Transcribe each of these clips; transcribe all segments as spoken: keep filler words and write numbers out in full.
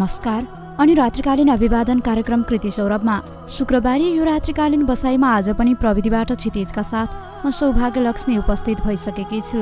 नमस्कार अनि रात्रिकालीन अभिवादन कार्यक्रम कृति सौरभमा शुक्रबारी यो रात्रिकालीन बसाइमा आज पनि प्रविधिबाट क्षितिजका साथ म सौभाग्य लक्ष्मी उपस्थित भइसकेकी छु।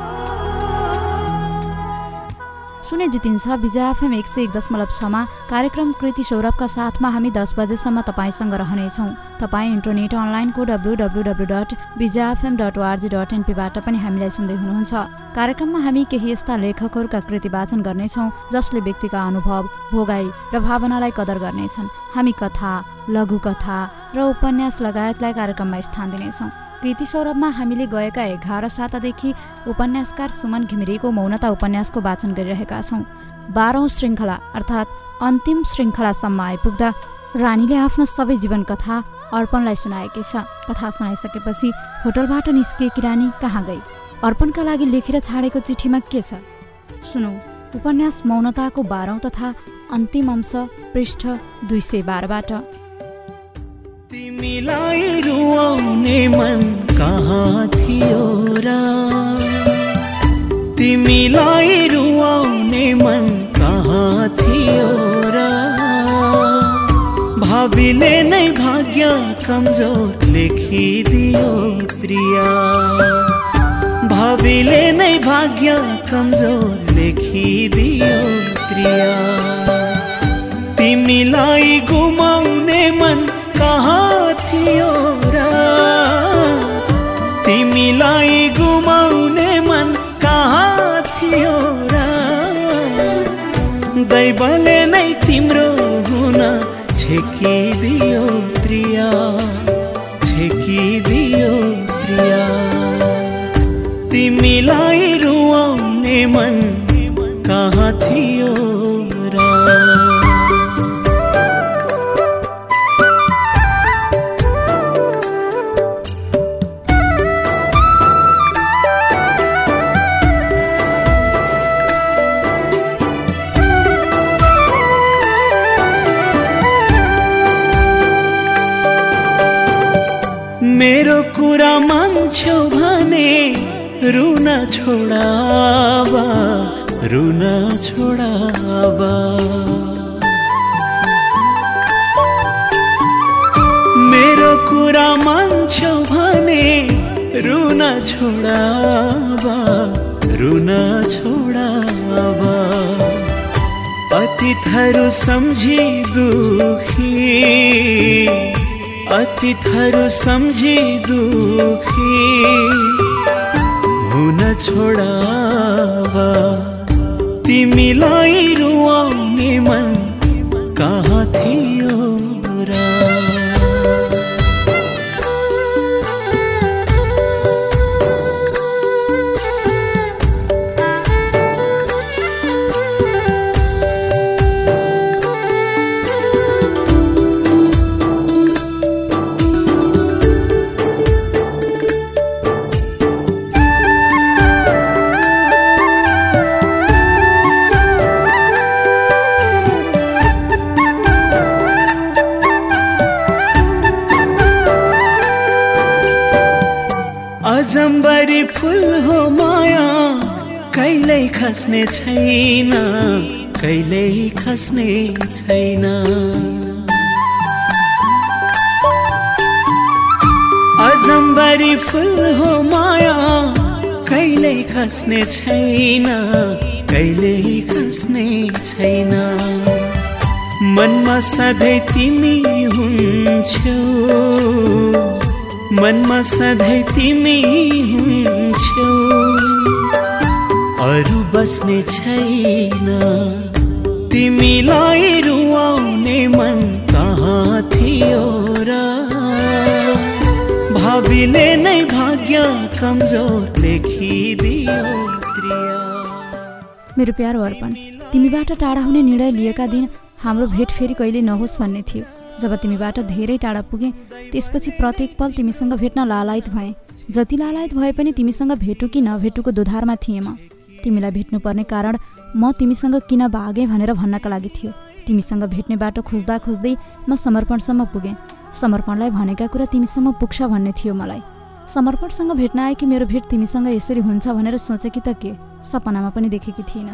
सुने जितिन्छ विजय एफएम एक सय एक दशमलव छमा कार्यक्रम कृति सौरभका साथमा हामी दस बजेसम्म तपाईँसँग रहनेछौँ। तपाईँ इन्टरनेट अनलाइनको W W W dot Vijay FM dot ORG dot एनपीबाट पनि हामीलाई सुन्दै हुनुहुन्छ। कार्यक्रममा हामी केही यस्ता लेखकहरूका कृति वाचन गर्नेछौँ जसले व्यक्तिका अनुभव, भोगाई र भावनालाई कदर गर्नेछन्। हामी कथा, लघुकथा र उपन्यास लगायतलाई कार्यक्रममा स्थान दिनेछौँ। कृति सौरभमा हामीले गएका एघार सातादेखि उपन्यासकार सुमन घिमिरेको मौनता उपन्यासको वाचन गरिरहेका छौँ। बाह्रौं श्रृङ्खला अर्थात् अन्तिम श्रृङ्खलासम्म आइपुग्दा रानीले आफ्नो सबै जीवन कथा अर्पणलाई सुनाएकी छ। कथा सुनाइसकेपछि होटलबाट निस्किएकी रानी कहाँ गई? अर्पणका लागि लेखेर छाडेको चिठीमा के छ? सुनौ उपन्यास मौनताको बाह्रौं तथा अन्तिम अंश पृष्ठ दुई सय बाह्रबाट। तिमीलाई रुवाउने मन कहाँ थियो र, तिमीलाई रुवाउने मन कहाँ थियो र, भावीले नै भाग्य कमजोर लेखिदियो प्रिया, भावीले नै भाग्य कमजोर लेखिदियो प्रिया, तिमीलाई गुमाउने मन कहाँ थियो र, तिमीलाई गुमाउने मन कहाँ थियो र, दैवले नै तिम्रो हुन छेकिदियो प्रिया, छेकिदियो प्रिया, तिमीलाई रुवाउने मन कहाँ थियो र। मेरो कुरा मान्छौ भने रुन छोडाबा, रुन छोडाबा, मेरो कुरा मान्छौ भने रुन छोडाबा, रुन छोडाबा, अतिथहरू सम्झी दुखी, अतिथहरू सम्झी दुखी हुन छोडाबा, तिमीलाई रुवाउने मन कहाँ थियो र। अजम्बरी फुल हो माया कहिल्यै खस्ने छैन, कहिल्यै खस्ने छैन, अजम्बरी फुल हो माया कहिल्यै खस्ने छैन, कहिल्यै खस्ने छैन, मनमा सधैँ तिमी हुन्छौ, मनमा सधैँ तिमी हुन्छौ, अरू बस्ने छैन, तिमीलाई रुवाउने मन कहाँ थियो र, भावीले नै भाग्य कमजोर लेखिदियो प्रिया। मेरो प्यारो अर्पण, तिमीबाट टाढा हुने निर्णय लिएका दिन हाम्रो भेट फेरि कहिले नहोस् भन्ने थियो। जब तिमीबाट धेरै टाढा पुगेँ त्यसपछि प्रत्येक पल तिमीसँग भेट्न लालायत भएँ। जति लालायत भए पनि तिमीसँग भेटु कि नभेटुको दोधारमा थिएँ म। तिमीलाई भेट्नुपर्ने कारण म तिमीसँग किन भागेँ भनेर भन्नका लागि थियो। तिमीसँग भेट्ने बाटो खोज्दा खोज्दै म समर्पणसम्म पुगेँ। समर्पणलाई भनेका कुरा तिमीसम्म पुग्छ भन्ने थियो मलाई। समर्पणसँग भेट्न आए कि मेरो भेट तिमीसँग यसरी हुन्छ भनेर सोचेकी त के, सपनामा पनि देखेकी थिइनँ।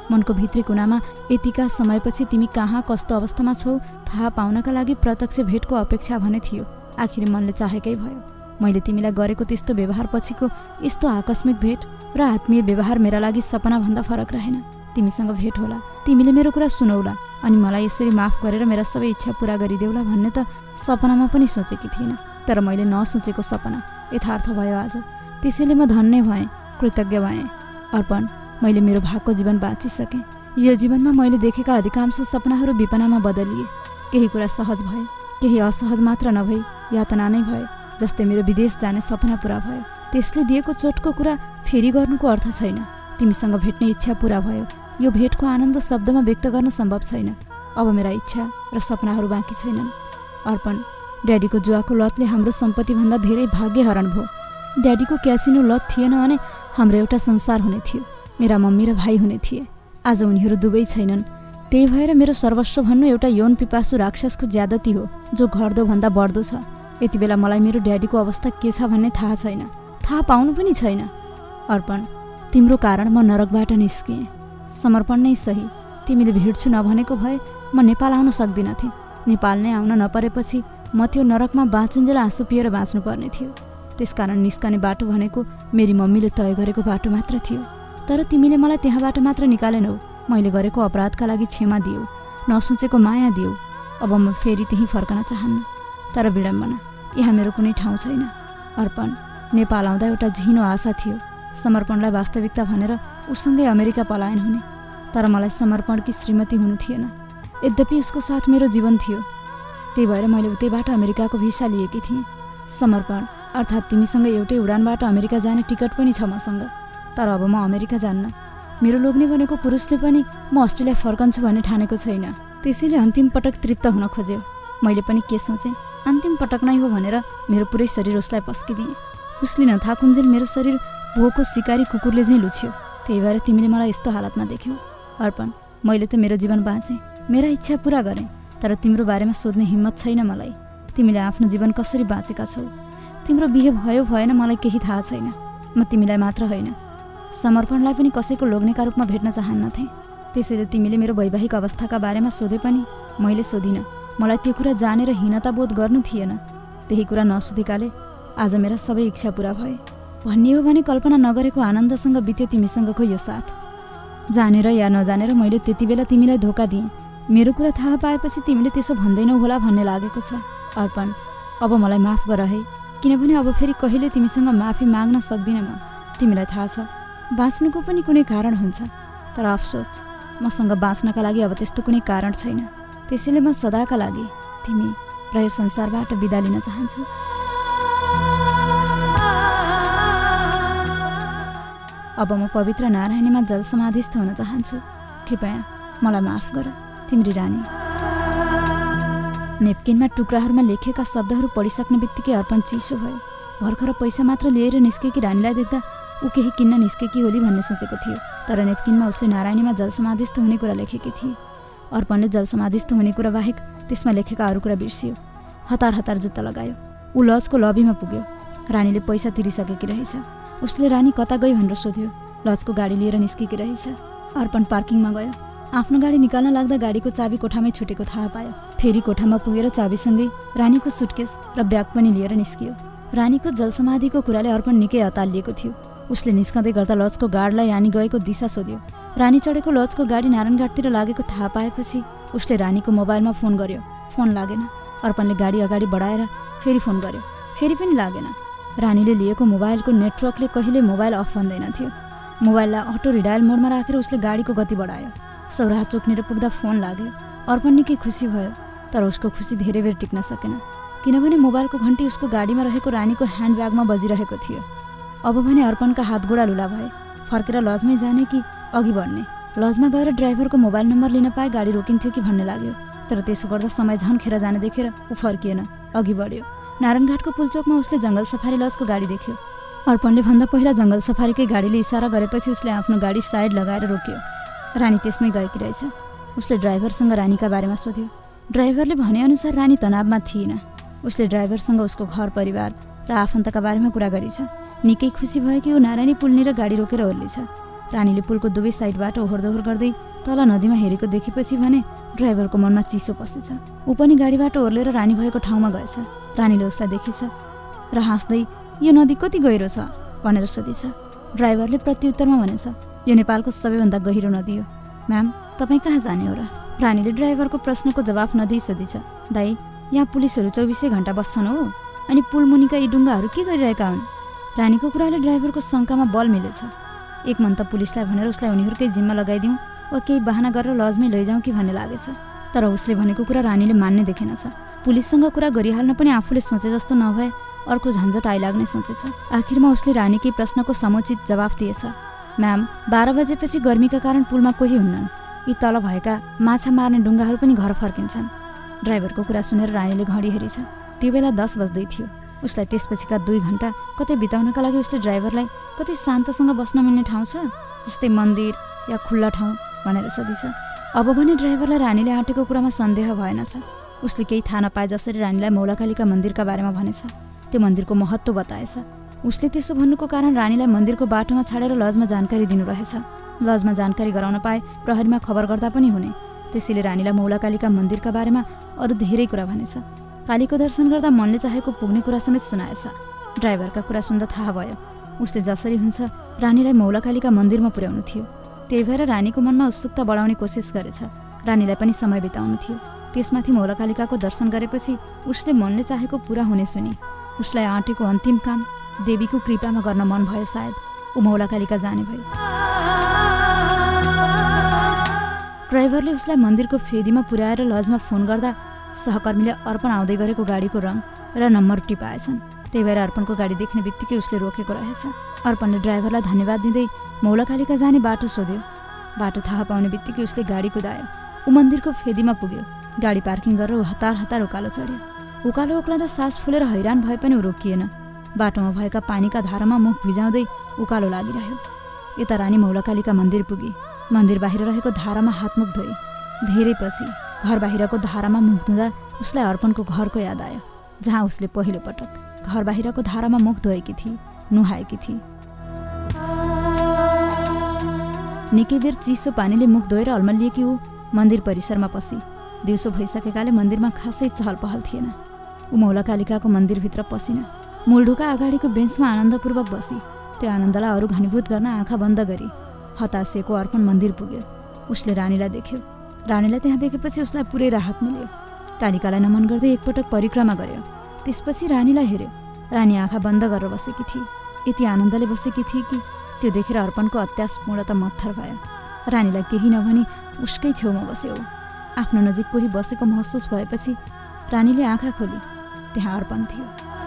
मनको भित्री कुनामा यतिका समयपछि तिमी कहाँ कस्तो अवस्थामा छौ थाहा पाउनका लागि प्रत्यक्ष भेटको अपेक्षा भने थियो। आखिर मनले चाहेकै भयो। मैले तिमीलाई गरेको त्यस्तो व्यवहार पछिको यस्तो आकस्मिक भेट र आत्मीय व्यवहार मेरा लागि सपनाभन्दा फरक रहेन। तिमीसँग भेट होला, तिमीले मेरो कुरा सुनौला अनि मलाई यसरी माफ गरेर मेरा सबै इच्छा पूरा गरिदेऊला भन्ने त सपनामा पनि सोचेकी थिइनँ। तर मैले नसोचेको सपना यथार्थ भयो आज। त्यसैले म धन्य भएँ, कृतज्ञ भएँ। अर्पण, मैले मेरो भागको जीवन बाँचिसकेँ। यो जीवनमा मैले देखेका अधिकांश सपनाहरू विपनामा बदलिए। केही कुरा सहज भए, केही असहज मात्र नभई यातना नै भए। जस्तै मेरो विदेश जाने सपना पूरा भयो। त्यसले दिएको चोटको कुरा फेरि गर्नुको अर्थ छैन। तिमीसँग भेट्ने इच्छा पूरा भयो। यो भेटको आनन्द शब्दमा व्यक्त गर्न सम्भव छैन। अब मेरा इच्छा र सपनाहरू बाँकी छैनन्। अर्पण, ड्याडीको जुवाको लतले हाम्रो सम्पत्तिभन्दा धेरै भाग्य हरण भयो। ड्याडीको क्यासिनो लत थिएन भने हाम्रो एउटा संसार हुने थियो। मेरा मम्मी र भाइ हुने थिए। आज उनीहरू दुवै छैनन्। त्यही भएर मेरो सर्वस्व भन्नु एउटा यौन पिपासु राक्षसको ज्यादती हो जो घट्दो भन्दा बढ्दो छ। यति बेला मलाई मेरो ड्याडीको अवस्था के छ भन्ने थाहा छैन, थाहा पाउनु पनि छैन। अर्पण, तिम्रो कारण म नरकबाट निस्किएँ। समर्पण नै सही, तिमीले भेट्छु नभनेको भए म नेपाल आउन सक्दिनँ थिएँ। नेपाल नै आउन नपरेपछि म त्यो नरकमा बाँचुन्जेल आँसु पिएर बाँच्नुपर्ने थियो। त्यसकारण निस्कने बाटो भनेको मेरी मम्मीले तय गरेको बाटो मात्र थियो। तर तिमीले मलाई त्यहाँबाट मात्र निकालेनौ। मैले गरेको अपराधका लागि क्षमा दियौ, नसोचेको माया दियौ। अब म फेरि त्यहीँ फर्कन चाहन्न। तर विडम्बना, यहाँ मेरो कुनै ठाउँ छैन। अर्पण, नेपाल आउँदा एउटा झिनो आशा थियो, समर्पणलाई वास्तविकता भनेर उसँगै अमेरिका पलायन हुने। तर मलाई समर्पणकी श्रीमती हुनु थिएन। यद्यपि उसको साथ मेरो जीवन थियो। त्यही भएर मैले उतैबाट अमेरिकाको भिसा लिएकी थिएँ। समर्पण, अर्थात् तिमीसँग एउटै उडानबाट अमेरिका जाने टिकट पनि छ मसँग। तर अब म अमेरिका जान्न। मेरो लोग्ने बनेको पुरुषले पनि म अस्ट्रेलिया फर्कन्छु भन्ने ठानेको छैन। त्यसैले अन्तिम पटक तृप्त हुन खोज्यो। मैले पनि के सोचेँ, अन्तिम पटक नै हो भनेर मेरो पुरै शरीर उसलाई पस्किदिएँ। उसले नथाकुन्जेल मेरो शरीर भोको सिकारी कुकुरले झैँ लुछ्यो। त्यही भएर तिमीले मलाई यस्तो हालतमा देख्यौ। अर्पण, मैले त मेरो जीवन बाँचेँ, मेरा इच्छा पूरा गरेँ। तर तिम्रो बारेमा सोध्ने हिम्मत छैन मलाई। तिमीले आफ्नो जीवन कसरी बाँचेका छौ, तिम्रो बिहे भयो भएन मलाई केही थाहा छैन। म तिमीलाई मात्र होइन, समर्पणलाई पनि कसैको लोग्नेका रूपमा भेट्न चाहन्नथेँ। त्यसैले तिमीले मेरो वैवाहिक अवस्थाका बारेमा सोधे पनि मैले सोधिनँ। मलाई त्यो कुरा जानेर हीनता बोध गर्नु थिएन। त्यही कुरा नसोधेकाले आज मेरा सबै इच्छा पूरा भए। भन्ने हो भने कल्पना नगरेको आनन्दसँग बित्यो तिमीसँगको यो साथ। जानेर या नजानेर मैले त्यति बेला तिमीलाई धोका दिएँ। मेरो कुरा थाहा पाएपछि तिमीले त्यसो भन्दैनौ होला भन्ने लागेको छ। अर्पण, अब मलाई माफ गर है, किनभने अब फेरि कहिले तिमीसँग माफी माग्न सक्दिनँ म। तिमीलाई थाहा छ, बाँच्नुको पनि कुनै कारण हुन्छ। तर अफसोच, मसँग बाँच्नका लागि अब त्यस्तो कुनै कारण छैन। त्यसैले म सदाका लागि तिमी र यो संसारबाट बिदा लिन चाहन्छु। अब म पवित्र नारायणीमा जल समाधिस्थ हुन चाहन्छु। कृपया मलाई माफ गर, तिम्री रानी। नेपकिनमा टुक्राहरूमा लेखिएका शब्दहरू पढिसक्ने बित्तिकै अर्पण चिसो भयो। भर्खर पैसा मात्र लिएर निस्केकी रानीलाई देख्दा ऊ केही किन्न निस्केकी होली भन्ने सोचेको थियो। तर नेपकिनमा उसले नारायणीमा जल समाधिस्थ हुने कुरा लेखेकी थिए। अर्पणले जल समाधिस्थ हुने कुरा बाहेक त्यसमा लेखेका अरू कुरा बिर्सियो। हतार हतार जुत्ता लगायो। ऊ लजको लबीमा पुग्यो। रानीले पैसा तिरिसकेकी रहेछ। उसले रानी कता गई भनेर सोध्यो। लजको गाडी लिएर निस्केकी रहेछ। अर्पण पार्किङमा गयो। आफ्नो गाडी निकाल्न लाग्दा गाडीको चाबी कोठामै छुटेको थाहा पायो। फेरि कोठामा पुगेर चाबीसँगै रानीको सुटकेस र ब्याग पनि लिएर निस्कियो। रानीको जलसमाधिको कुराले अर्पण निकै अतालिएको थियो। उसले निस्कँदै गर्दा लजको गार्डलाई रानी गएको दिशा सोध्यो। रानी चढेको लजको गाडी नारायणघाटतिर लागेको थाहा पाएपछि उसले रानीको मोबाइलमा फोन गर्यो। फोन लागेन। अर्पणले गाडी अगाडि बढाएर फेरि फोन गर्यो। फेरि पनि लागेन। रानीले लिएको मोबाइलको नेटवर्कले कहिले मोबाइल अफ भन्दैन थियो। मोबाइललाई अटो रिडायल मोडमा राखेर उसले गाडीको गति बढायो। सौराहा चोकनेर पुग्दा फोन लाग्यो। अर्पण निकै खुसी भयो। तर उसको खुसी धेरै बेर टिक्न सकेन, किनभने मोबाइलको घन्टी उसको गाडीमा रहेको रानीको ह्यान्डब्यागमा बजिरहेको थियो। अब भने अर्पणका हातगोडा लुला भए। फर्केर लजमै जाने कि अघि बढ्ने। लजमा गएर ड्राइभरको मोबाइल नम्बर लिन पाए गाडी रोकिन्थ्यो कि भन्ने लाग्यो। तर त्यसो गर्दा समय झन् खेर जाने देखेर ऊ फर्किएन, अघि बढ्यो। नारायणघाटको पुलचोकमा उसले जङ्गल सफारी लजको गाडी देख्यो। अर्पणले भन्दा पहिला जङ्गल सफारीकै गाडीले इसारा गरेपछि उसले आफ्नो गाडी साइड लगाएर रोक्यो। रानी त्यसमै गएकी रहेछ। उसले ड्राइभरसँग रानीका बारेमा सोध्यो। ड्राइभरले भनेअनुसार रानी तनावमा थिएन। उसले ड्राइभरसँग उसको घर परिवार र आफन्तका बारेमा कुरा गरिछ। निकै खुसी भयो कि ऊ नारायणी पुलनिर गाडी रोकेर ओर्लिछ। रानीले पुलको दुवै साइडबाट ओहोरदोहोर गर्दै तल नदीमा हेरेको देखेपछि भने ड्राइभरको मनमा चिसो पसेछ। ऊ पनि गाडीबाट ओर्लेर रानी भएको ठाउँमा गएछ। रानीले उसलाई देखेछ र हाँस्दै यो नदी कति गहिरो छ भनेर सोधेछ। ड्राइभरले प्रत्युत्तरमा भनेछ यो नेपालको सबैभन्दा गहिरो नदी हो। म्याम, तपाईँ कहाँ जाने हो र? रानीले ड्राइभरको प्रश्नको जवाफ नदिई सोधेछ। दाइ, यहाँ पुलिसहरू चौबिसै घन्टा बस्छन् हो, अनि पुल मुनिका यी डुङ्गाहरू के गरिरहेका हुन्? रानीको कुराले ड्राइभरको शङ्कामा बल मिलेछ। एक मन त पुलिसलाई भनेर उसलाई उनीहरूकै जिम्मा लगाइदिउँ वा केही बहाना गरेर लजमै लैजाउँ कि भन्ने लागेछ। तर उसले भनेको कुरा रानीले मान्ने देखेनछ। पुलिससँग कुरा गरिहाल्न पनि आफूले सोचे जस्तो नभए अर्को झन्झट आइलाग्ने सोचेछ। आखिरमा उसले रानीकै प्रश्नको समुचित जवाफ दिएछ। म्याम, बाह्र बजेपछि गर्मीका कारण पुलमा कोही हुन्नन्। यी तल भएका माछा मार्ने डुङ्गाहरू पनि घर फर्किन्छन्। ड्राइभरको कुरा सुनेर रानीले घडी हेरेछ। त्यो बेला दस बज्दै थियो। उसलाई त्यसपछिका दुई घन्टा कतै बिताउनका लागि उसले ड्राइभरलाई कतै शान्तसँग बस्न मिल्ने ठाउँ छ, जस्तै मन्दिर या खुल्ला ठाउँ भनेर सोधेछ। अब भने ड्राइभरलाई रानीले आँटेको कुरामा सन्देह भएनछ। उसले केही थाहा नपाए जसरी रानीलाई मौलाकालिका मन्दिरका बारेमा भनेछ। त्यो मन्दिरको महत्त्व बताएछ। उसले त्यसो भन्नुको कारण रानीलाई मन्दिरको बाटोमा छाडेर लजमा जानकारी दिनु रहेछ। लजमा जानकारी गराउन पाए प्रहरीमा खबर गर्दा पनि हुने। त्यसैले रानीलाई मौलाकालिका मन्दिरका बारेमा अरू धेरै कुरा भनेछ। कालीको दर्शन गर्दा मनले चाहेको पुग्ने कुरा समेत सुनाएछ। ड्राइभरका कुरा सुन्दा थाहा भयो उसले जसरी हुन्छ रानीलाई मौलाकालिका मन्दिरमा पुर्याउनु थियो। त्यही भएर रानीको मनमा उत्सुकता बढाउने कोसिस गरेछ। रानीलाई पनि समय बिताउनु थियो। त्यसमाथि मौलाकालिकाको दर्शन गरेपछि उसले मनले चाहेको पुरा हुने सुनि। उसलाई आँटेको अन्तिम काम देवीको कृपामा गर्न मन भयो। सायद ऊ मौलाकालिका जाने भयो। ड्राइभरले उसलाई मन्दिरको फेदीमा पुर्याएर लजमा फोन गर्दा सहकर्मीले अर्पण आउँदै गरेको गाडीको रङ र नम्बर टिपाएछन्। त्यही भएर अर्पणको गाडी देख्ने बित्तिकै उसले रोकेको रहेछ। अर्पणले ड्राइभरलाई धन्यवाद दिँदै मौलाकालिका जाने बाटो सोध्यो। बाटो थाहा पाउने बित्तिकै उसले गाडी कुदायो। ऊ मन्दिरको फेदीमा पुग्यो। गाडी पार्किङ गरेर ऊ हतार हतार उकालो चढ्यो। उकालो उक्लँदा सास फुलेर हैरान भए पनि ऊ रोकिएन। बाटोमा भएका पानीका धारामा मुख भिजाउँदै उकालो लागिरह्यो। यता रानी मौलाकालिका मन्दिर पुगी। मन्दिर बाहिर रहेको धारामा हातमुख धोए। धेरै पछि घर बाहिरको धारामा मुख धुँदा उसलाई अर्पणको घरको याद आयो, जहाँ उसले पहिलो पटक घर बाहिरको धारामा मुख धोएकी थिए, नुहाएकी थिए। निकै बेर चिसो पानीले मुख धोएर अल्मलिएकी ऊ मन्दिर परिसरमा पसी। दिउँसो भइसकेकाले मन्दिरमा खासै चहल पहल थिएन। ऊ मौलाकालिकाको मन्दिरभित्र पसिन। मूलढोका अगाडिको बेन्चमा आनन्दपूर्वक बसी। त्यो आनन्दलाई अरू घनीभूत गर्न आँखा बन्द गरी हतासिएको अर्पण मन्दिर पुग्यो। उसले रानीलाई देख्यो। रानीलाई त्यहाँ देखेपछि उसलाई पुरै राहत मिल्यो। कालिकालाई नमन गर्दै एकपटक परिक्रमा गर्यो। त्यसपछि रानीलाई हेऱ्यो। रानी आँखा बन्द गरेर बसेकी थिए। यति आनन्दले बसेकी थिए कि त्यो देखेर अर्पणको अत्यासपूर्णता मत्थर भयो। रानीलाई केही नभनी उसकै छेउमा बस्यो। आफ्नो नजिक कोही बसेको महसुस भएपछि रानीले आँखा खोली। त्यहाँ अर्पण थियो।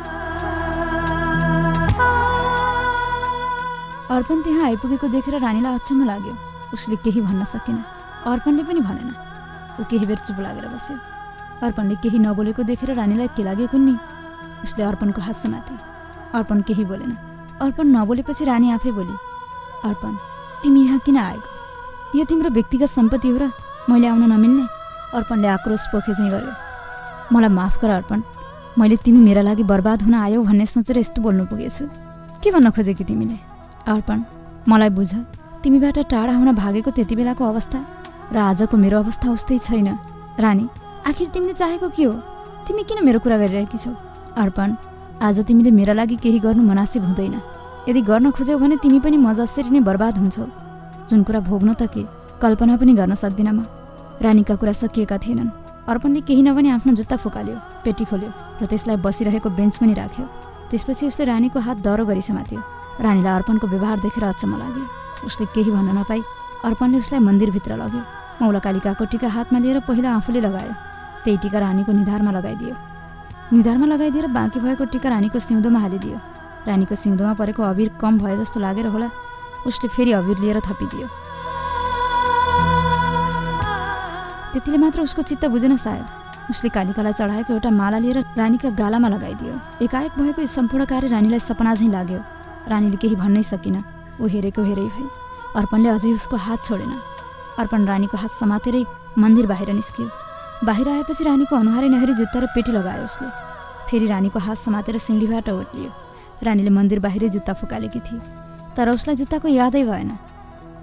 अर्पण त्यहाँ आइपुगेको देखेर रानीलाई अचम्म लाग्यो। उसले केही भन्न सकेन। अर्पणले पनि भनेन। ऊ केही बेर चुप लागेर बस्यो। अर्पणले केही नबोलेको देखेर रानीलाई के लागेको नि। उसले अर्पणको हात समाते। अर्पण केही बोलेन। अर्पण नबोलेपछि रानी आफै बोली, अर्पण, तिमी यहाँ किन आएको? यो तिम्रो व्यक्तिगत सम्पत्ति हो र मैले आउन नमिल्ने? अर्पणले आक्रोश पोखे चाहिँ गर्यो। मलाई माफ गर अर्पण, मैले तिमी मेरा लागि बर्बाद हुन आयौ भन्ने सोचेर यस्तो बोल्नु पुगेछु। के भन्न खोजेकी तिमीले? अर्पण, मलाई बुझ, तिमीबाट टाढा हुन भागेको त्यति बेलाको अवस्था र आजको मेरो अवस्था उस्तै छैन। रानी, आखिर तिमीले चाहेको के हो? तिमी किन मेरो कुरा गरिरहेकी छौ? अर्पण, आज तिमीले मेरा लागि केही गर्नु मुनासिब हुँदैन। यदि गर्न खोज्यौ भने तिमी पनि म जसरी नै बर्बाद हुन्छौ। जुन कुरा भोग्न त के, कल्पना पनि गर्न सक्दिनँ म। रानीका कुरा सकिएका थिएनन्। अर्पणले केही नभनी आफ्नो जुत्ता फुकाल्यो, पेटी खोल्यो र त्यसलाई बसिरहेको बेन्च पनि राख्यो। त्यसपछि उसले रानीको हात दह्रो गरी समात्यो। रानीलाई अर्पणको व्यवहार देखेर अचम्म लाग्यो। उसले केही भन्न नपाई अर्पणले उसलाई मन्दिरभित्र लग्यो। मौलाकालिकाको टीका हातमा लिएर पहिला आफूले लगायो। त्यही टीका रानीको निधारमा लगाइदियो। निधारमा लगाइदिएर बाँकी भएको टीका रानीको सिउँदोमा हालिदियो। रानीको सिउँदोमा परेको अबिर कम भए जस्तो लागेर होला उसले फेरि अबिर लिएर थपिदियो। त्यतिले मात्र उसको चित्त बुझेन सायद। उसले कालिकालाई चढाएको एउटा माला लिएर रानीका गालामा लगाइदियो। एकाएक भएको सम्पूर्ण कार्य रानीलाई सपना झैँ लाग्यो। रानीले केही भन्नै सकिन। ऊ हेरेको हेरै भई। अर्पणले अझै उसको हात छोडेन। अर्पण रानीको हात समातेरै मन्दिर बाहिर निस्कियो। बाहिर आएपछि रानीको अनुहारै नहेरी जुत्ता र पेटी लगायो उसले। फेरि रानीको हात समातेर सिँढीबाट ओर्लियो। रानीले मन्दिर बाहिरै जुत्ता फुकालेकी थिए, तर उसलाई जुत्ताको यादै भएन।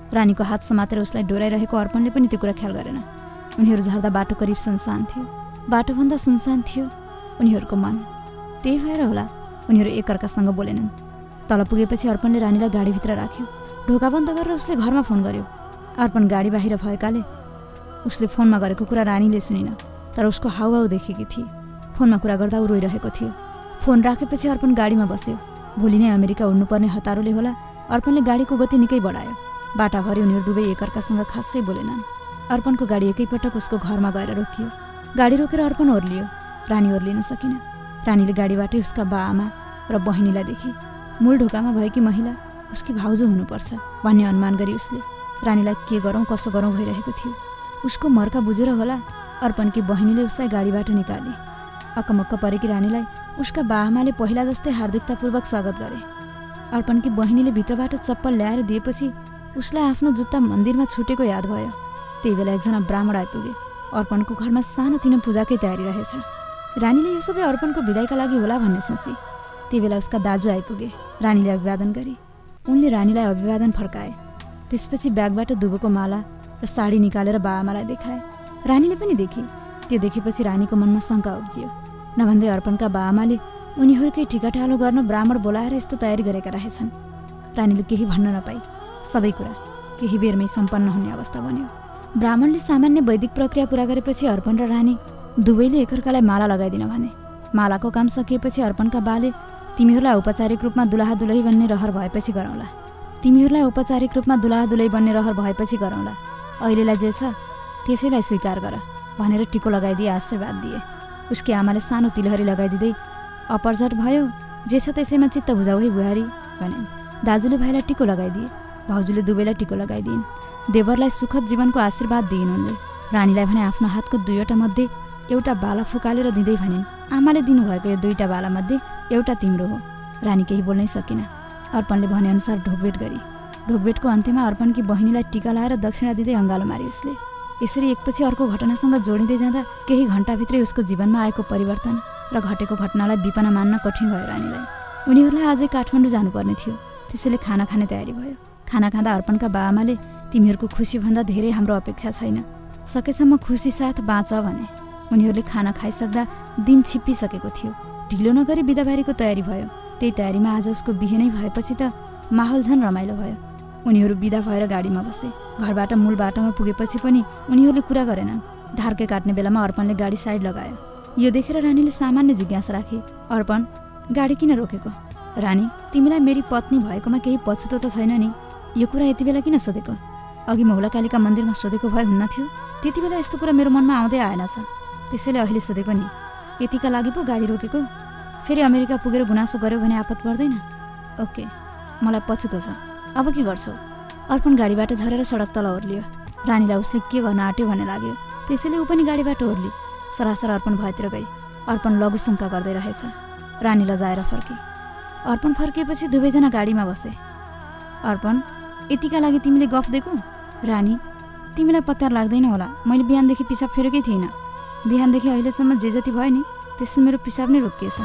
रानीको हात समातेर उसलाई डोराइरहेको अर्पणले पनि त्यो कुरा ख्याल गरेन। उनीहरू झर्दा बाटो करिब सुनसान थियो। बाटोभन्दा सुनसान थियो उनीहरूको मन। त्यही भएर होला उनीहरू एकअर्कासँग बोलेनन्। तल पुगेपछि अर्पणले रानीलाई गाडीभित्र राख्यो। ढोका बन्द गरेर उसले घरमा फोन गर्यो। अर्पण गाडी बाहिर भएकाले उसले फोनमा गरेको कुरा रानीले सुनिन, तर उसको हाउभाउ देखेकी थिए। फोनमा कुरा गर्दा ऊ रोइरहेको थियो। फोन राखेपछि अर्पण गाडीमा बस्यो। भोलि नै अमेरिका उड्नुपर्ने हतारोले होला अर्पणले गाडीको गति निकै बढायो। बाटाभरि उनीहरू दुवै एकअर्कासँग खासै बोलेनन्। अर्पणको गाडी एकैपटक उसको घरमा गएर रोकियो। गाडी रोकेर अर्पण ओर्लियो। रानी ओर्लिन सकिन। रानीले गाडीबाटै उसका बाआमा र बहिनीलाई देखे। मूल ढोकामा भएकी महिला उसकी भाउजू हुनुपर्छ भन्ने अनुमान गरी उसले रानीलाई के गरौँ कसो गरौँ भइरहेको थियो। उसको मर्का बुझेर होला अर्पणकी बहिनीले उसलाई गाडीबाट निकाले। अकमक्क परेकी रानीलाई उसका बाआमाले पहिला जस्तै हार्दिकतापूर्वक स्वागत गरे। अर्पणकी बहिनीले भित्रबाट चप्पल ल्याएर दिएपछि उसलाई आफ्नो जुत्ता मन्दिरमा छुटेको याद भयो। त्यही बेला एकजना ब्राह्मण आइपुगे। अर्पणको घरमा सानोतिनो पूजाकै तयारी रहेछ। रानीले यो सबै अर्पणको बिदाइका लागि होला भन्ने सोची। त्यही बेला उसका दाजु आइपुगे। रानीले अभिवादन गरे। उनले रानीलाई अभिवादन फर्काए। त्यसपछि ब्यागबाट दुबोको माला र साडी निकालेर बाआमालाई देखाए। रानीले पनि देखे। त्यो देखेपछि रानीको मनमा शङ्का उब्जियो। नभन्दै अर्पणका बाआमाले उनीहरूकै टिकाटालो गर्न ब्राह्मण बोलाएर यस्तो तयारी गरेका रहेछन्। रानीले केही भन्न नपाई। सबै कुरा केही बेरमै सम्पन्न हुने अवस्था बन्यो। ब्राह्मणले सामान्य वैदिक प्रक्रिया पुरा गरेपछि अर्पण र रानी दुवैले एकअर्कालाई माला लगाइदिन भने। मालाको काम सकिएपछि अर्पणका बाले तिमीहरूलाई औपचारिक रूपमा दुलाहा दुलही बन्ने रहर भएपछि गरौँला तिमीहरूलाई औपचारिक रूपमा दुलाहा दुलही बन्ने रहर भएपछि गरौँला अहिलेलाई जे छ त्यसैलाई स्वीकार गर भनेर टिको लगाइदिए आशीर्वाद दिए। उसकी आमाले सानो तिलहरी लगाइदिँदै अपरझट भयो, जे छ त्यसैमा चित्त बुझाऊ है बुहारी भने। दाजुले भाइलाई टिको लगाइदिए। भाउजूले दुवैलाई टिको लगाइदिइन्। देवरलाई सुखद जीवनको आशीर्वाद दिइन् उनले। रानीलाई भने आफ्नो हातको दुईवटा मध्ये एउटा बाला फुकालेर दिँदै भनिन्, आमाले दिनुभएको यो दुईटा बाला मध्ये एउटा तिम्रो हो। रानी केही बोल्नै सकिन। अर्पणले भनेअनुसार ढोकभेट गरी। ढोकभेटको अन्त्यमा अर्पणकी बहिनीलाई टिका लाएर दक्षिणा दिँदै अँगालो मारी उसले। यसरी एकपछि अर्को घटनासँग जोडिँदै जाँदा केही घण्टाभित्रै उसको जीवनमा आएको परिवर्तन र घटेको घटनालाई विपना मान्न कठिन भयो रानीलाई। उनीहरूलाई आजै काठमाडौँ जानुपर्ने थियो, त्यसैले खाना खाने तयारी भयो। खाना खाँदा अर्पणका बाआमाले तिमीहरूको खुसीभन्दा धेरै हाम्रो अपेक्षा छैन, सकेसम्म खुसी साथ बाँच भने। उनीहरूले खाना खाइसक्दा दिन छिप्पिसकेको थियो। ढिलो नगरी बिदाबारीको तयारी भयो। त्यही तयारीमा आज उसको बिहे नै भएपछि त माहौल झन् रमाइलो भयो। उनीहरू बिदा भएर गाडीमा बसे। घरबाट मूल बाटोमा पुगेपछि पनि उनीहरूले कुरा गरेनन्। धार्के काट्ने बेलामा अर्पणले गाडी साइड लगायो। यो देखेर रानीले सामान्य जिज्ञासा राखे, अर्पण गाडी किन रोकेको? रानी, तिमीलाई मेरी पत्नी भएकोमा केही पछुतो त छैन नि? यो कुरा यति बेला किन सोधेको? अघि मौलाकालिका मन्दिरमा सोधेको भए हुन्न थियो? त्यति बेला यस्तो कुरा मेरो मनमा आउँदै आएन छ, त्यसैले अहिले सोधेको नि। यतिका लागि पो गाडी रोकेको? फेरि अमेरिका पुगेर गुनासो गर्यो भने आपत पर्दैन? ओके, मलाई पछुतो छ, अब के गर्छौ? अर्पण गाडीबाट झरेर सडक तल ओर्लियो। रानीलाई उसले के गर्न आँट्यो भन्ने लाग्यो, त्यसैले ऊ पनि गाडीबाट ओर्ली। सरासर अर्पण भएतिर गई। अर्पण लघु शङ्का गर्दै रहेछ। रानी लजाएर फर्के। अर्पण फर्किएपछि दुवैजना गाडीमा बसे। अर्पण, यतिका लागि तिमीले गफ दिएको? रानी, तिमीलाई पत्तार लाग्दैन होला, मैले बिहानदेखि पिसाब फेरेकै थिइनँ। बिहानदेखि अहिलेसम्म जे जति भयो नि त्यसमा मेरो पिसाब नै रोकिएछ।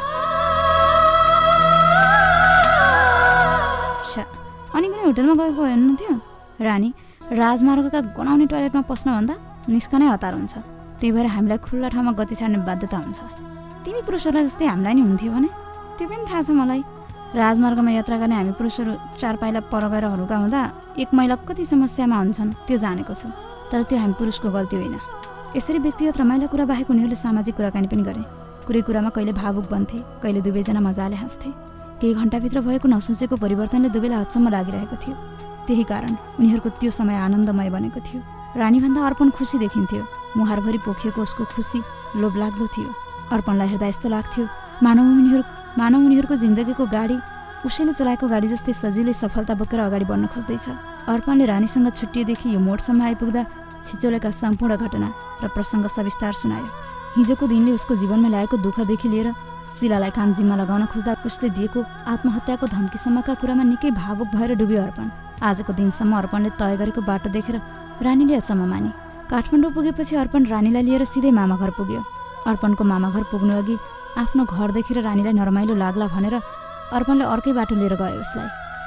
अनि कुनै होटलमा गएको हुनुहुन्थ्यो? रानी, राजमार्गका गनाउने टोयलेटमा पस्नुभन्दा निस्कनै हतार हुन्छ, त्यही भएर हामीलाई खुल्ला ठाउँमा गति छाड्ने बाध्यता हुन्छ। तिमी पुरुषहरूलाई जस्तै हामीलाई नि हुन्थ्यो भने? त्यो पनि थाहा छ मलाई। राजमार्गमा यात्रा गर्ने हामी पुरुषहरू चार पाइला पर गएर हरुका हुँदा एक महिला कति समस्यामा हुन्छन् त्यो जानेको छु, तर त्यो हामी पुरुषको गल्ती होइन। यसरी व्यक्तिगत रमाइला कुरा बाहेक उनीहरूले सामाजिक कुराकानी पनि गरे। कुरै कुरामा कहिले भावुक बन्थे, कहिले दुवैजना मजाले हाँस्थे। केही घण्टाभित्र भएको नसोचेको परिवर्तनले दुवैलाई अचम्म लागिरहेको थियो। त्यही कारण उनीहरूको त्यो समय आनन्दमय बनेको थियो। रानीभन्दा अर्पण खुसी देखिन्थ्यो। मुहारभरि पोखिएको उसको खुसी लोभलाग्दो थियो। अर्पणलाई हेर्दा यस्तो लाग्थ्यो मानव उनीहरू मानव उनीहरूको जिन्दगीको गाडी उसैले चलाएको गाडी जस्तै सजिलै सफलता बोकेर अगाडि बढ्न खोज्दैछ। अर्पणले रानीसँग छुट्टिएदेखि यो मोडसम्म आइपुग्दा छिचोलेका सम्पूर्ण घटना र प्रसङ्ग सविस्तार सुनायो। हिजोको दिनले उसको जीवनमा ल्याएको दुःखदेखि लिएर शिलालाई काम जिम्मा लगाउन खोज्दा उसले दिएको आत्महत्याको धम्कीसम्मका कुरामा निकै भावुक भएर डुब्यो अर्पण। आजको दिनसम्म अर्पणले तय गरेको बाटो देखेर रानीले अचम्म माने। काठमाडौँ पुगेपछि अर्पण रानीलाई लिएर सिधै मामाघर पुग्यो। अर्पणको मामाघर पुग्नु अघि आफ्नो घर देखेर रानीलाई नरमाइलो लाग्ला भनेर अर्पणले अर्कै बाटो लिएर गयो उसलाई।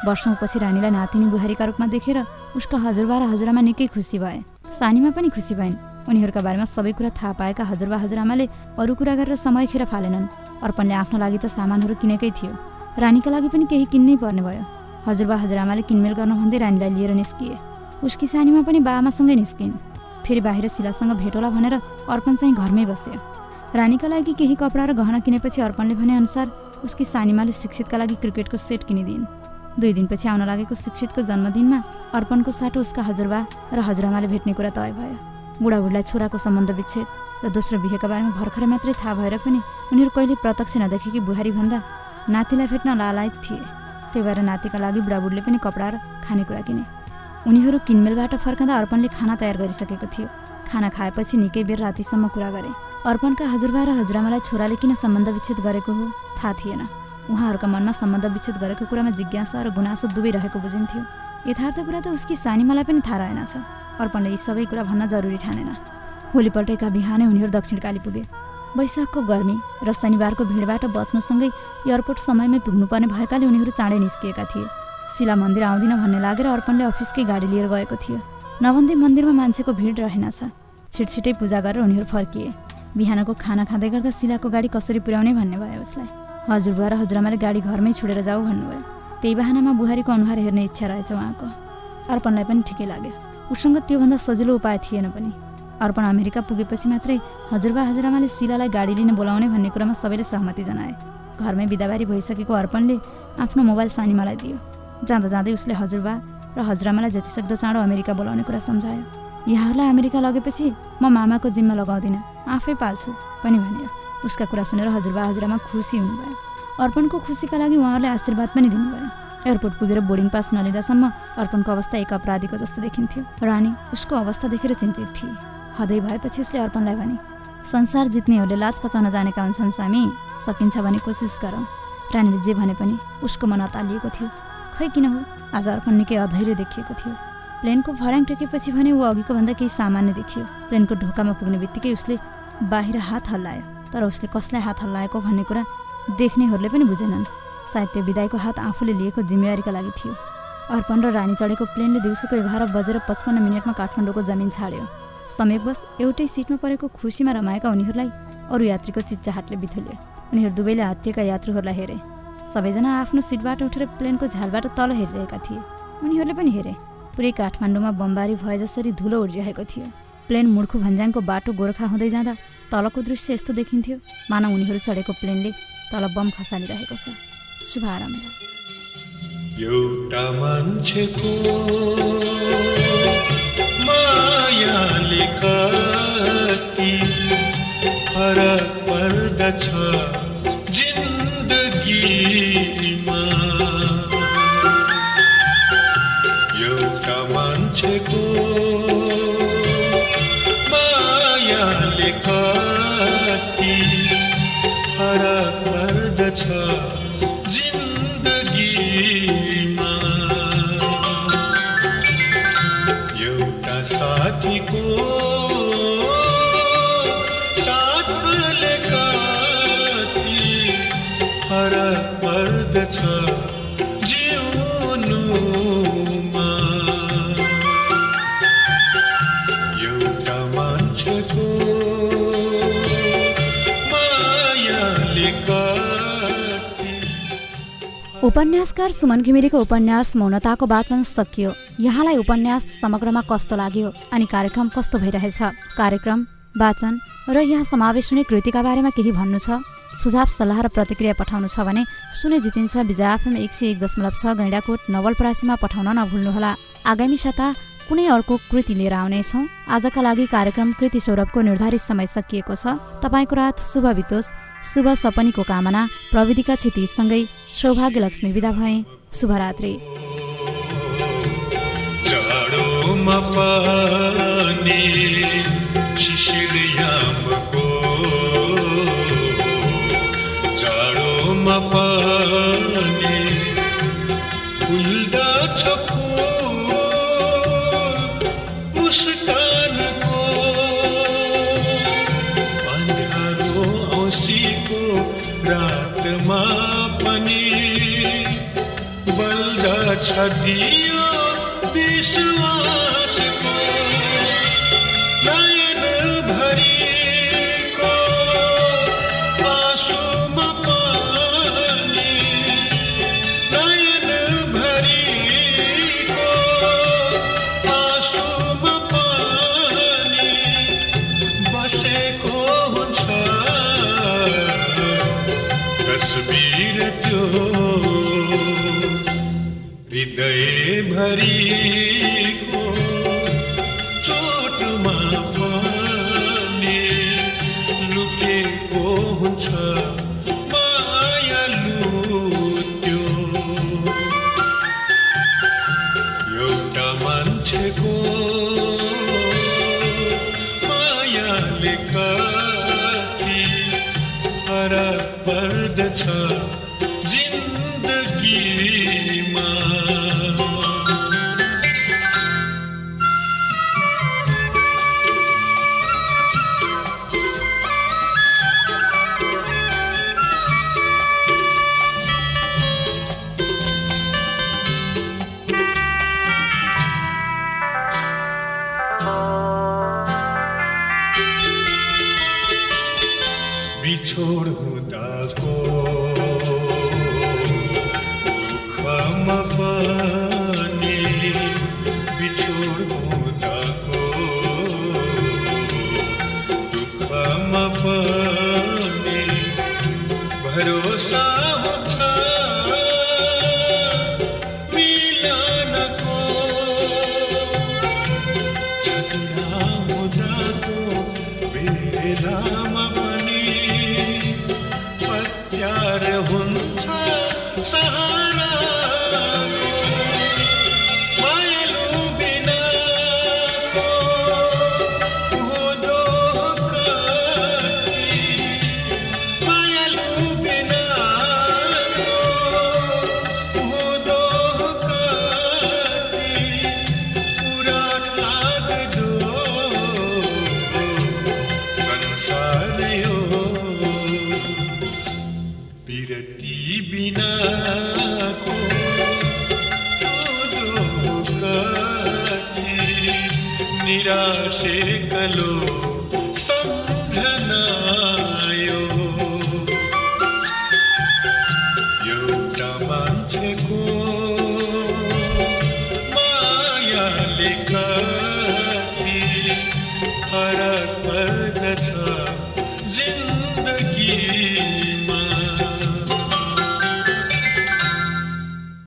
वर्षौँपछि रानीलाई नातिनी बुहारीका रूपमा देखेर उसका हजुरबा र हजुरआमा निकै खुसी भए। सानीमा पनि खुसी भइन्। उनीहरूका बारेमा सबै कुरा थाहा पाएका हजुरबा हजुरआमाले अरू कुरा गरेर समय खेर फालेनन्। अर्पणले आफ्नो लागि त सामानहरू किनेकै थियो, रानीका लागि पनि केही किन्नै पर्ने भयो। हजुरबा हजुरआमाले किनमेल गर्न भन्दै रानीलाई लिएर निस्किए। उसकी सानीमा पनि बाआमासँगै निस्किन्। फेरि बाहिर शिलासँग भेट होला भनेर अर्पण चाहिँ घरमै बस्यो। रानीका लागि केही कपडा र गहना किनेपछि अर्पणले भनेअनुसार उसकी सानीमाले शिक्षितका लागि क्रिकेटको सेट किनिदिन्। दुई दिनपछि आउन लागेको शिक्षितको जन्मदिनमा अर्पणको साटो उसका हजुरबा र हजुरआमाले भेट्ने कुरा तय भयो। बुढाबुढीलाई छोराको सम्बन्ध विच्छेद र दोस्रो बिहेका बारेमा भर्खरै मात्रै थाहा भएर पनि उनीहरू कहिले प्रत्यक्ष नदेखेकी बुहारी भन्दा नातिलाई भेट्न लालायत थिए। त्यही भएर नातिका लागि बुढाबुढीले पनि कपडा र खानेकुरा किने। उनीहरू किनमेलबाट फर्कँदा अर्पणले खाना तयार गरिसकेको थियो। खाना खाएपछि निकै बेर रातिसम्म कुरा गरे। अर्पणका हजुरबा र हजुरआमालाई छोराले किन सम्बन्ध विच्छेद गरेको हो थाहा थिएन। उहाँहरूका मनमा सम्बन्ध विच्छेद गरेको कुरामा जिज्ञासा र गुनासो दुवै रहेको बुझिन्थ्यो। यथार्थ कुरा त उसकी सानीमालाई पनि थाहा रहेनछ। अर्पणले यी सबै कुरा भन्न जरुरी ठानेन। भोलिपल्टैका बिहानै उनीहरू दक्षिणकाली पुगे। वैशाखको गर्मी र शनिबारको भिडबाट बच्नुसँगै एयरपोर्ट समयमै पुग्नुपर्ने भएकाले उनीहरू चाँडै निस्किएका थिए। शिला मन्दिर आउँदिन भन्ने लागेर अर्पणले अफिसकै गाडी लिएर गएको थियो। नभन्दै मन्दिरमा मान्छेको भिड रहेनछ। छिटछिटै पूजा गरेर उनीहरू फर्किए। बिहानको खाना खाँदै गर्दा शिलाको गाडी कसरी पुर्याउने भन्ने भयो उसलाई। हजुरबा र हजुरआमाले गाडी घरमै छोडेर जाऊ भन्नुभयो। त्यही बहानामा बुहारीको अनुहार हेर्ने इच्छा रहेछ उहाँको। अर्पणलाई पनि ठिकै लाग्यो। उसँग त्योभन्दा सजिलो उपाय थिएन पनि। अर्पण अमेरिका पुगेपछि मात्रै हजुरबा हजुरआमाले शिलालाई गाडी लिन बोलाउने भन्ने कुरामा सबैले सहमति जनाए। घरमै बिदाबारी भइसकेको अर्पणले आफ्नो मोबाइल सानीमालाई दियो। जाँदा जाँदै उसले हजुरबा र हजुरआमालाई जतिसक्दो चाँडो अमेरिका बोलाउने कुरा सम्झायो। यहाँहरूलाई अमेरिका लगेपछि म मामाको जिम्मा लगाउँदिनँ, आफै पाल्छु पनि भन्यो। उसका कुरा सुनेर हजुरबा हजुरआमा खुसी हुनुभयो। अर्पणको खुसीका लागि उहाँहरूले आशीर्वाद पनि दिनुभयो। एयरपोर्ट पुगेर बोर्डिङ पास नलिँदासम्म अर्पणको अवस्था एक अपराधीको जस्तो देखिन्थ्यो। रानी उसको अवस्था देखेर चिन्तित थिए। हदै भएपछि उसले अर्पणलाई भने, संसार जित्नेहरूले लाज पचाउन जानेका हुन्छन् स्वामी, सकिन्छ भने कोसिस गरौँ। रानीले जे भने पनि उसको मन अतालिएको थियो। खै किन हो आज अर्पण निकै अधैर्य देखिएको थियो। प्लेनको फर्याङ टेकेपछि भने ऊ अघिको भन्दा केही सामान्य देखियो। प्लेनको ढोकामा पुग्ने बित्तिकै उसले बाहिर हात हल्लायो, तर उसले कसलाई हात हल्लाएको भन्ने कुरा देख्नेहरूले पनि बुझेनन्। सायद त्यो बिदाईको हात आफूले लिएको जिम्मेवारीका लागि थियो। अर्पण र रानी चढेको प्लेनले दिउँसोको एघार बजेर पचपन्न मिनटमा काठमाडौँको जमिन छाड्यो। संयोगवश एउटै सिटमा परेको खुसीमा रमाएका उनीहरूलाई अरू यात्रीको चिच्चाहाटले बिथुल्यो। उनीहरू दुवैले हत्तिएका यात्रुहरूलाई हेरे। सबैजना आफ्नो सिटबाट उठेर प्लेनको झालबाट तल हेरिरहेका थिए। उनीहरूले पनि हेरे। पुरै काठमाडौँमा बमबारी भए जसरी धुलो उडिरहेको थियो। प्लेन मुड्खु भन्ज्याङको बाटो गोर्खा हुँदै जाँदा तलको दृश्य यस्तो देखिन्थ्यो मानव उनीहरू चढेको प्लेनले तल बम खसालिरहेको छ। शुभारम्भ। एउटा मान्छेको मायाले कति फरक पर्दछ जिन्दगीमा, एउटा मान्छेको मायाले कति फरक पर्दछ जिन्दगीमा, एउटा साथीको साथले कति फरक पर्दछ जिउनुमा, एउटा मान्छेको मायाले कति। उपन्यासकार सुमन घिमिरेको उपन्यास मौनताको वाचन सकियो। यहाँलाई उपन्यास समग्रमा कस्तो लाग्यो अनि कार्यक्रम कस्तो भइरहेछ? कार्यक्रम, वाचन र यहाँ समावेश हुने कृतिका बारेमा केही भन्नु छ? सुझाव सल्लाह र प्रतिक्रिया पठाउनु छ भने सुने जितिन्छ बिजा एफएम एक सय एक दशमलव छ गैँडाकोट नवलपरासीमा पठाउन नभुल्नुहोला। आगामी साता कुनै अर्को कृति लिएर आउनेछौँ। आजका लागि कार्यक्रम कृति सौरभको निर्धारित समय सकिएको छ। तपाईँको रात शुभ बितोस्। शुभ सपनीको कामना। प्रविधिका क्षितिजसँगै सौभाग्य लक्ष्मी बिदा भए। शुभरात्रि। जाडोमा पनि शिशिर यामको, जाडोमा पनि फुल्दछ फुल मुस्कानको, अन्धारो औँसीको रातमा पनि बल्दछ दियो विश्वासको नयन भरिको आँसुमा पानी नयन भरिको आँसुमा पानी बसेको हुन्छ तस्बिर त्यो हृदय भरिको चोटमा पनि लुकेको हुन्छ मायालु त्यो एउटा मान्छेको मायाले कति फरक पर्दछ जिन्दगीमा बिछोड हुँदाको दुःखमा पनि बिछोड हुँदाको दुःखमा पनि भरोसा हुन्छ मिलनको झगडा हुँदाको बेलामा प्यार हुन्छ सहारा मायालु बिनाको हुँदो कति मायालु बिनाको हुँदो कति पुरा लाग्दो संसार यो विरती बिनाको कति निराशे कलो सम्झनायो एउटा मान्छेको मायाले कति फरक पर्दछ जिन्दगी